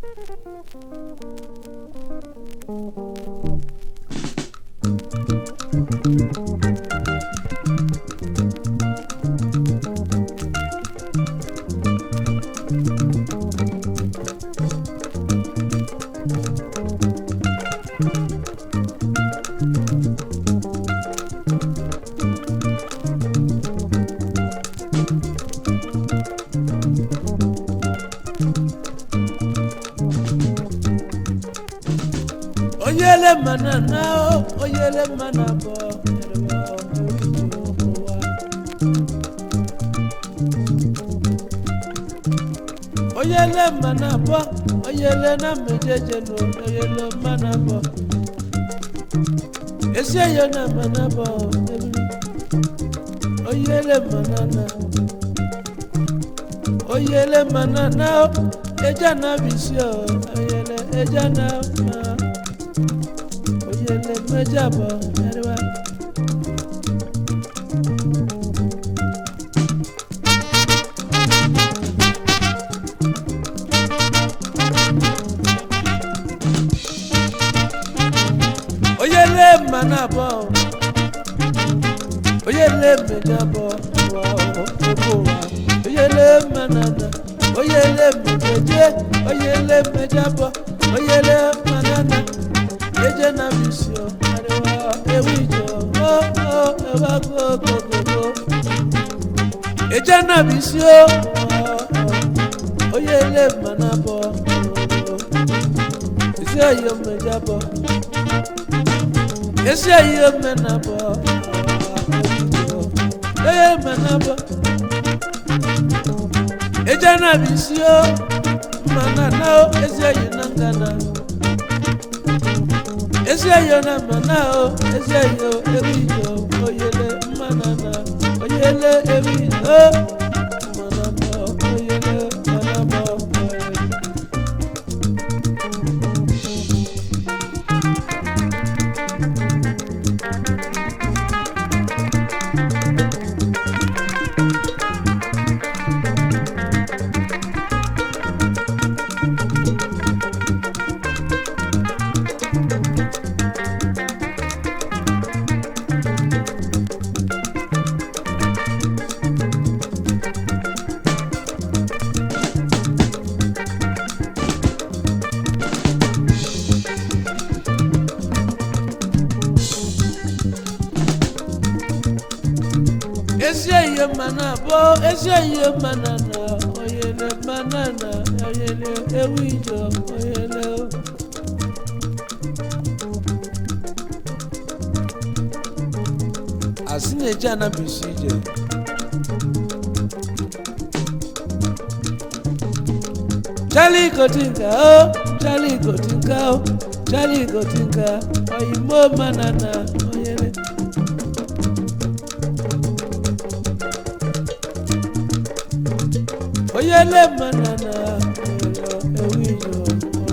Oyele manana, oyele manabo. Oyele manabo, oyele na mejeje no, oyele manabo. Ese yo na manabo, oyele manana. Oyele manana, eja na bisio, oyele eja na ma. Oyele mejabo, erwa. Oyele manabo, oyele mejabo, wow, oyele manana, oyele mejeje, oyele mejabo, oyele manana, eje na bisio, erwa, ewijo, ewa go, eje na bisio, oyele manabo, ise yo mejabo. Ese yo menabo, menabo. Eja na bisio, manana, ese yo nangana. Ese yo na manao, ese yo ewijo, oyele manana, oyele ewijo, manabo, oyele manabo. Ese yo manabo, ese yo manana, oyele manana, oyele ewijo, oyele. Asine jana bisije. Charlie Gotinga, Charlie Gotinga, Charlie Gotinga, oyimo manana, oyele. Oyele manana, ewijo,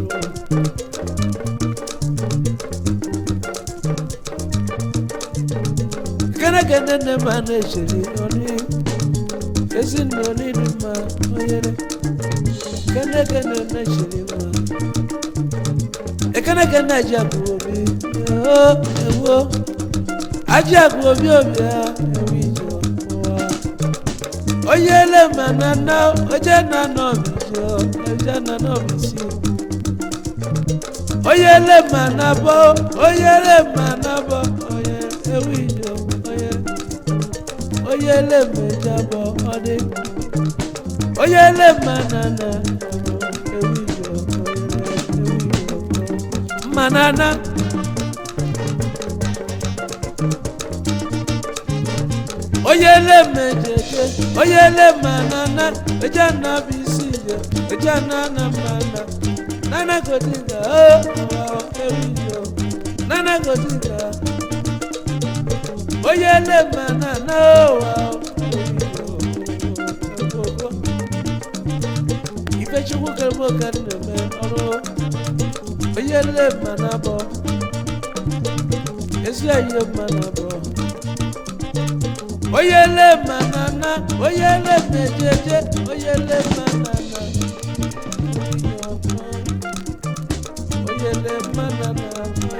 Kana ne maneshiri oni, esi noni duma, oyele. Kana ne shiri ma. Kana ajabu obi, ewo. Ajabu obi ya, ewijo, oyele manana, ojana no bijo, ojana no bisi. Oyele manabo, oyele ewijo, oyele mejabo, ode. Oyele manana, ewijo, manana. Oyele mejeje, oyele manana, ejana bisije, ejana na mana. Nana Gotinga, ewijo, Nana Gotinga. Oyele manana, ewijo, ife chukwu kelmo kaneme, oro. Oyele manabo, esi ayo manabo. Oyele manana, oyele mejeje, oyele manana. manana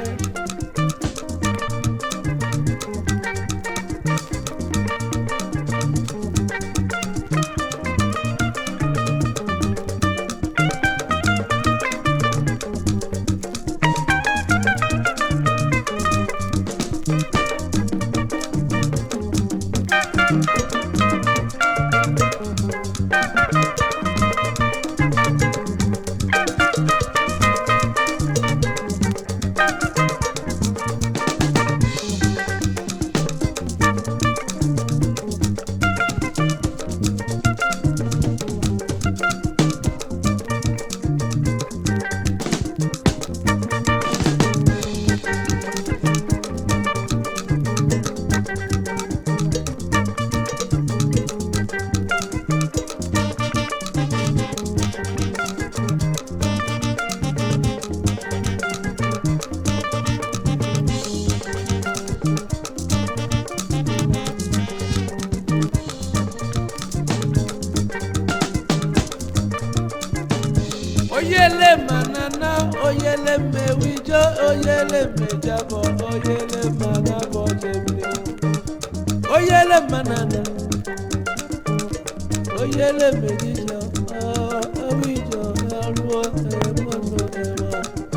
oyele manana oyele mewijo oyele mejabo oyele manabo jebile oyele manana oyele mejijo owijo aruo emono ero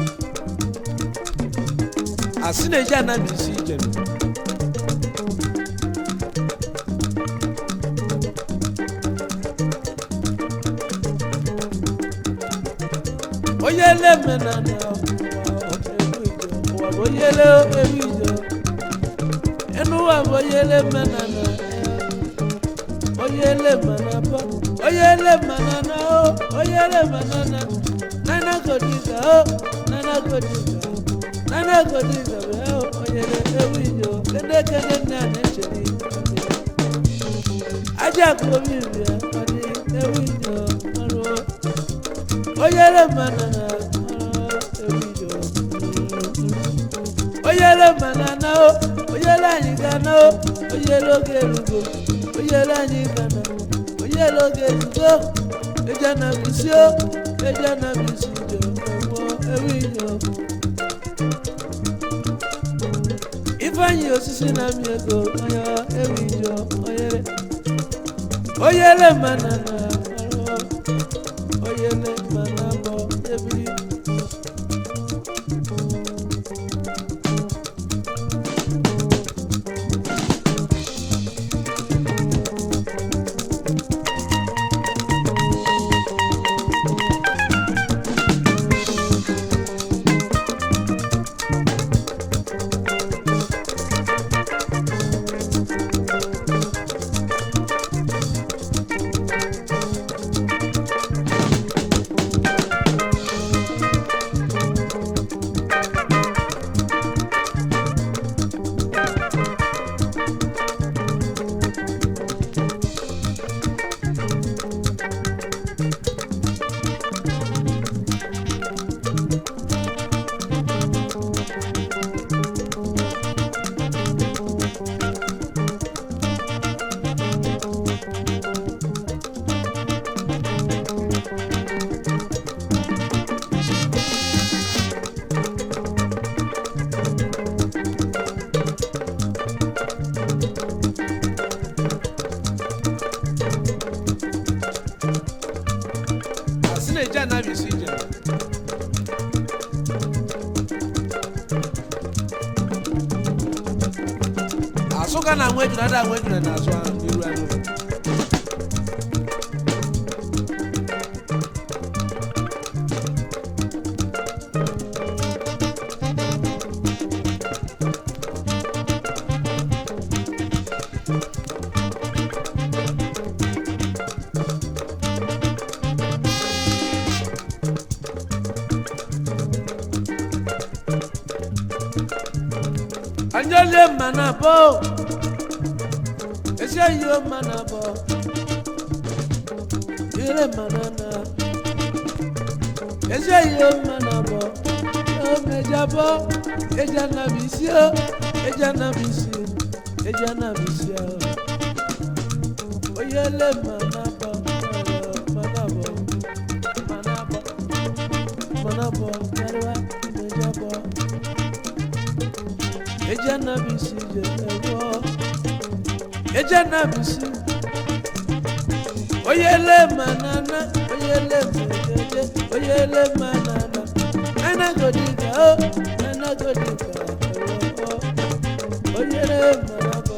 asineja na misi jenu oyele manana oyele ewijo enu wa oyele manana oyele manaba oyele manana oyele manana nana godiga nana godiga nana godiga oyele ewijo kede kede nana cheri aja ko mi bia adi ewijo oyele manana ewijo oyele manana oyele anyigana oyele ogerugo oyele anyigana oyele ogerugo ejana bisio ejana bisijo ewijo ifanyi osisi na miego oyo ewijo oyele manana oyele manabo ebiri na bisije asuka na nweju na da nweju na aso iru anu anjole manabo ese yo manabo ire manana ese yo manabo o mejabo ejana bisio ejana bisio ejana bisio oyele manabo manabo manabo manabo karwa mejabo ejana bisi je ewo ejana bisi oyele manana oyele mejeje oyele manana nana godiga o nana godiga ewo oyele manaba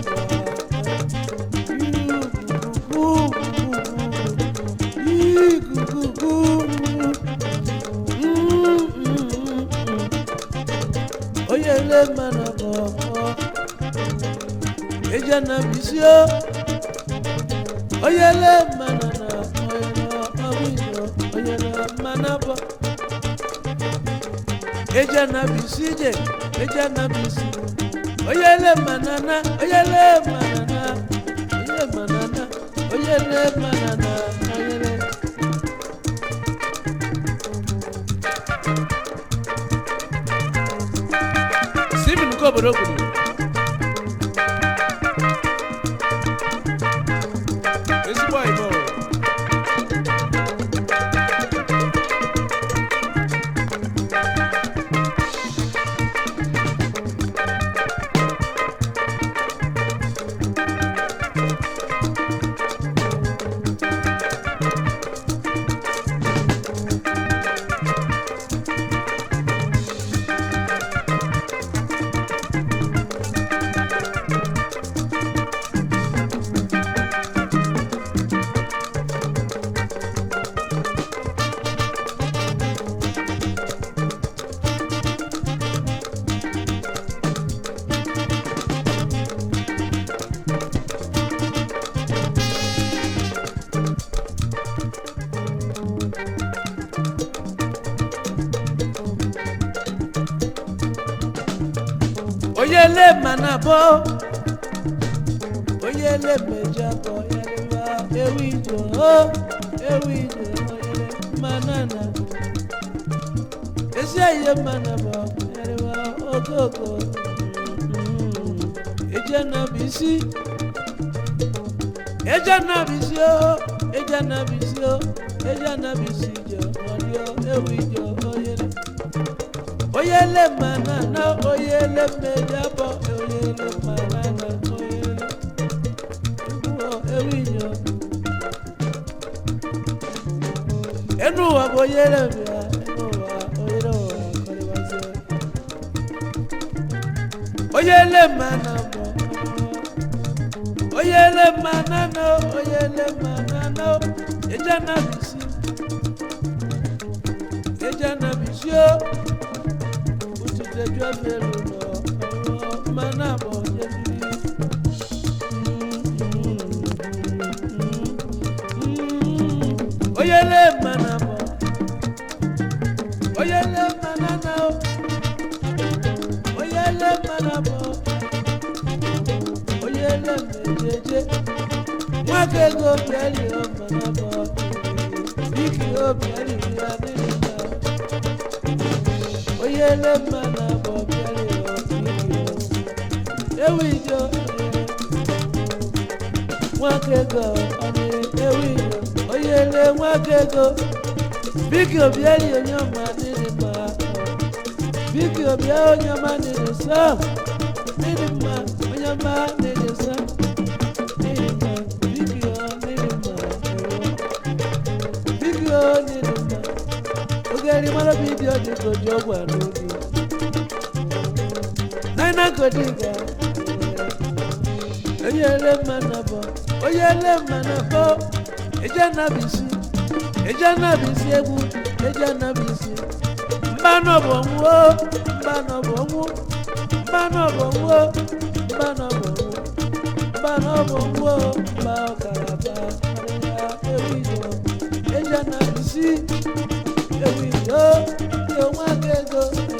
oyele manaba ejana bisi o oyele manana oyele awijo oyele manaba ejana bisi je ejana bisi oyele manana oyele manana oyele manana oyele manana oyele Stephen Koborogwu ezigbo Igbo oyele manabo oyele mejabo oyele ewijo ewijo oyele manana esiye manabo oyele ogogo ejana bisi ejana bisi o ejana bisi o ejana bisi jo ewijo oyele oyele manana oyele mejabo oyele manana oyele ewijo enu wa oyele bia enu wa oyele wa kolibase oyele manabo oyele manana oyele manana ejana bisi o Dejo fero lo manabo yebi oyele manabo oyele manana oyele manabo oyele mejeje mwakego biali o manabo biki o biali adina oyele manabo biali o biki ewijo mwakego ani ewijo oyele mwakego biki o biali onyama nini ma biki o biali onyama nini sa nini ma onyama nini sa nini ma biki o nini ma biki o nini ma ogeri mara video di kojo gwa lori nana kodiga oyele manabo ejana bisi egwu ejana bisi mbano bonwo ba karaba ewijo ejana bisi ewijo yo mwakego